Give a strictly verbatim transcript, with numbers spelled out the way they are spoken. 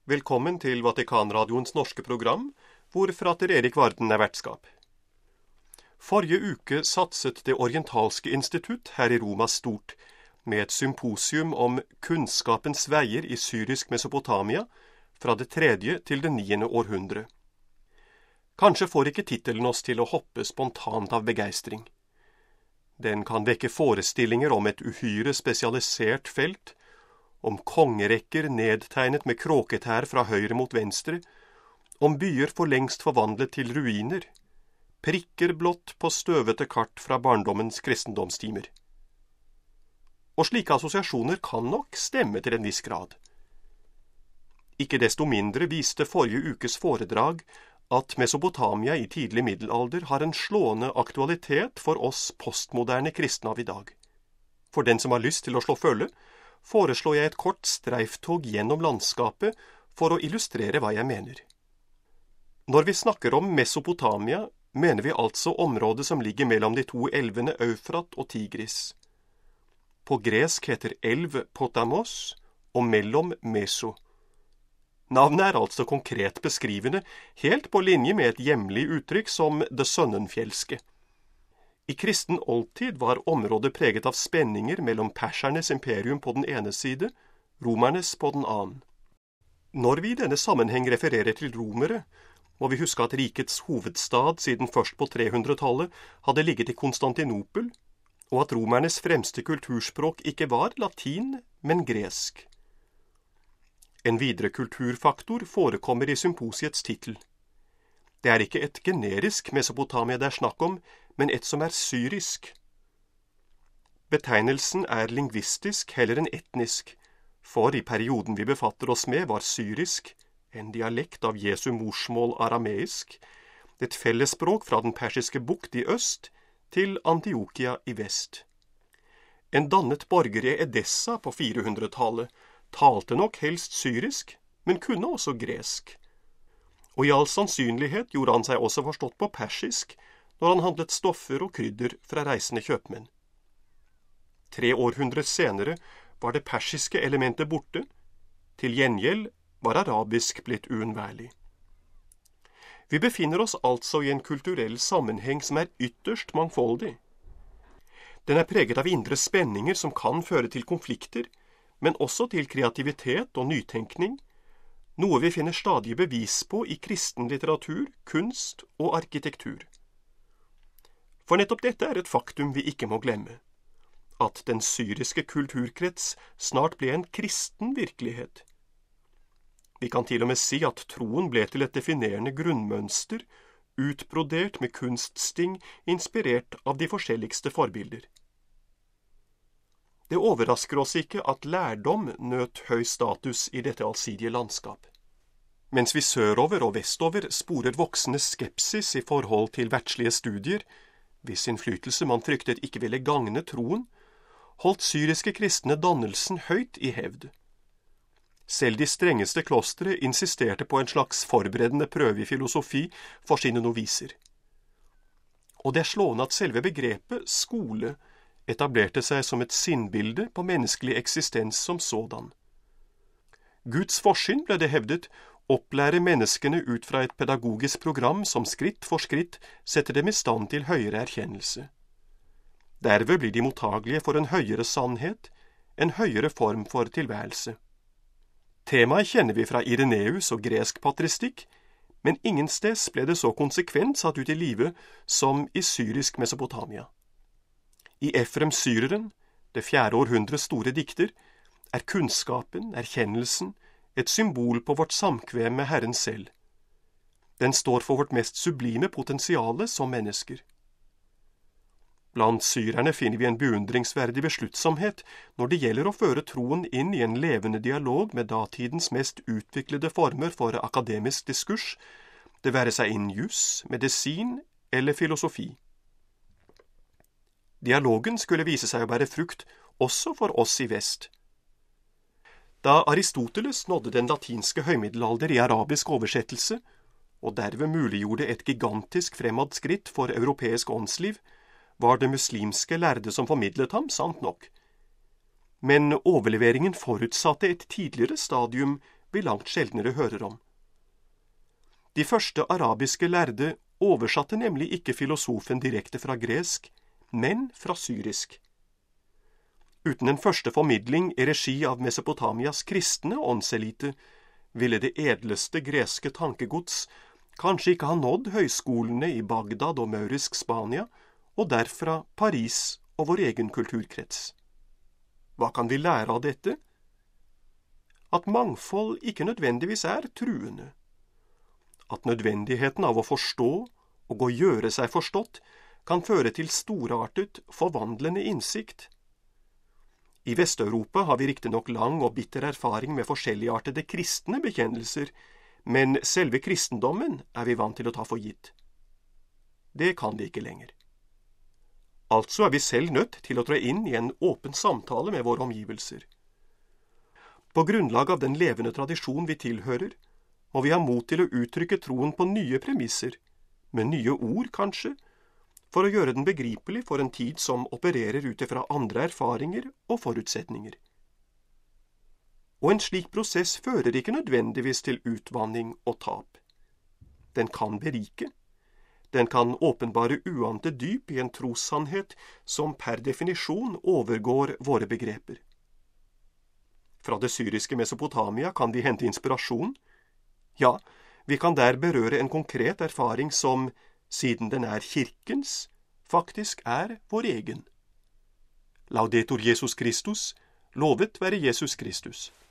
Velkommen til Vatikanradioens norske program, hvor frater Erik Varden er vertskap. Forrige uke satset Det orientalske institutt her i Roma stort, med et symposium om kunnskapens veier i syrisk Mesopotamia fra det tredje til det niende århundre. Kanskje får ikke titelen oss til å hoppe spontant av begeistring. Den kan vekke forestillinger om et uhyre spesialisert felt, om kongerekker nedtegnet med kråketær fra høyre mot venstre, om byer for lengst forvandlet til ruiner, prikker blått på støvete kart fra barndommens kristendomstimer. Og slike assosiasjoner kan nok stemme til en viss grad. Ikke desto mindre viste forrige ukes foredrag at Mesopotamia i tidlig middelalder har en slående aktualitet for oss postmoderne kristne av i dag. For den som har lyst til å slå følge, foreslår jeg et kort streiftog gjennom landskapet for å illustrere hva jeg mener. Når vi snakker om Mesopotamia, mener vi altså området som ligger mellom de to elvene Eufrat og Tigris. På gresk heter elv Potamos, og mellom Meso. Navnet er altså konkret beskrivende, helt på linje med et hjemlig uttrykk som det sønnenfjelske. I kristen oldtid var området preget av spenninger mellom persernes imperium på den ene side, romernes på den annen. Når vi i denne sammenheng refererer til romere, må vi huske at rikets hovedstad siden først på trehundretallet hadde ligget i Konstantinopel, og at romernes fremste kulturspråk ikke var latin, men gresk. En videre kulturfaktor forekommer i symposiets titel. Det er ikke et generisk Mesopotamia det er snakk om, men et som er syrisk. Betegnelsen er lingvistisk heller enn etnisk, for i perioden vi befatter oss med var syrisk, en dialekt av Jesu morsmål arameisk, et fellesspråk fra den persiske bukt i øst til Antiokia i vest. En dannet borger i Edessa på firehundretallet talte nok helst syrisk, men kunne også gresk. Og i all sannsynlighet gjorde han seg også forstått på persisk når han handlet stoffer og krydder fra reisende kjøpmenn. Tre århundrer senere var det persiske elementet borte, til gjengjeld var arabisk blitt uunnværlig. Vi befinner oss altså i en kulturell sammenheng som er ytterst mangfoldig. Den er preget av indre spenninger som kan føre til konflikter, men også til kreativitet og nytenkning, noe vi finner stadig bevis på i kristen litteratur, kunst og arkitektur. For nettopp dette er et faktum vi ikke må glemme, at den syriske kulturkrets snart ble en kristen virkelighet. Vi kan til og med si at troen ble til et definerende grunnmønster, utbrodert med kunststing inspirert av de forskjelligste forbilder. Det overrasker oss ikke at lærdom nøt høy status i dette allsidige landskap. Mens vi sørover og vestover sporer voksende skepsis i forhold til verdslige studier, hvis innflytelse man fryktet ikke ville gagne troen, holdt syriske kristne dannelsen høyt i hevd. Selv de strengeste klostre insisterte på en slags forberedende prøve i filosofi for sine noviser. Og det er slående at selve begrepet skole etablerte seg som et sinnbilde på menneskelig eksistens som sådan. Guds forsyn, ble det hevdet, opplære menneskene ut fra et pedagogisk program som skritt for skritt setter dem i stand til høyere erkjennelse. Derved blir de mottagelige for en høyere sannhet, en høyere form for tilværelse. Temaet kjenner vi fra Ireneus og gresk patristikk, men ingensteds ble det så konsekvent satt ut i livet som i syrisk Mesopotamia. I Efrem Syreren, det fjerde århundres store dikter, er kunnskapen, erkjennelsen, et symbol på vårt samkvem med Herren selv. Den står for vårt mest sublime potensiale som mennesker. Blant syrerne finner vi en beundringsverdig besluttsomhet når det gjelder å føre troen inn i en levende dialog med datidens mest utviklede former for akademisk diskurs, det være seg innen jus, medisin eller filosofi. Dialogen skulle vise seg å bære frukt også for oss i vest. Da Aristoteles nådde den latinske høymiddelalder i arabisk oversettelse, og derved muliggjorde et gigantisk fremadskritt for europeisk åndsliv, var det muslimske lærde som formidlet ham, sant nok. Men overleveringen forutsatte et tidligere stadium vi langt sjeldnere hører om. De første arabiske lærde oversatte nemlig ikke filosofen direkte fra gresk, men fra syrisk. Uten en første formidling i regi av Mesopotamias kristne åndselite ville det edleste greske tankegods kanskje ikke ha nådd høyskolene i Bagdad og maurisk Spania, og derfra Paris og vår egen kulturkrets. Hva kan vi lære av dette? At mangfold ikke nødvendigvis er truende. At nødvendigheten av å forstå og å gjøre seg forstått kan føre til storartet, forvandlende innsikt. I Vest-Europa har vi riktignok lang og bitter erfaring med forskjelligartede kristne bekjennelser, men selve kristendommen er vi vant til å ta for gitt. Det kan vi ikke lenger. Altså er vi selv nødt til å tre inn i en åpen samtale med våre omgivelser. På grunnlag av den levende tradisjon vi tilhører, må vi ha mot til å uttrykke troen på nye premisser, med nye ord kanskje, for å gjøre den begripelig for en tid som opererer ut ifra andre erfaringer og forutsetninger. Og en slik prosess fører ikke nødvendigvis til utvanning og tap. Den kan berike. Den kan åpenbare uante dyp i en trossannhet som per definisjon overgår våre begreper. Fra det syriske Mesopotamia kan vi hente inspirasjon. Ja, vi kan der berøre en konkret erfaring som, siden den er kirkens, faktisk er vår egen. Laudetur Jesus Kristus, lovet være Jesus Kristus.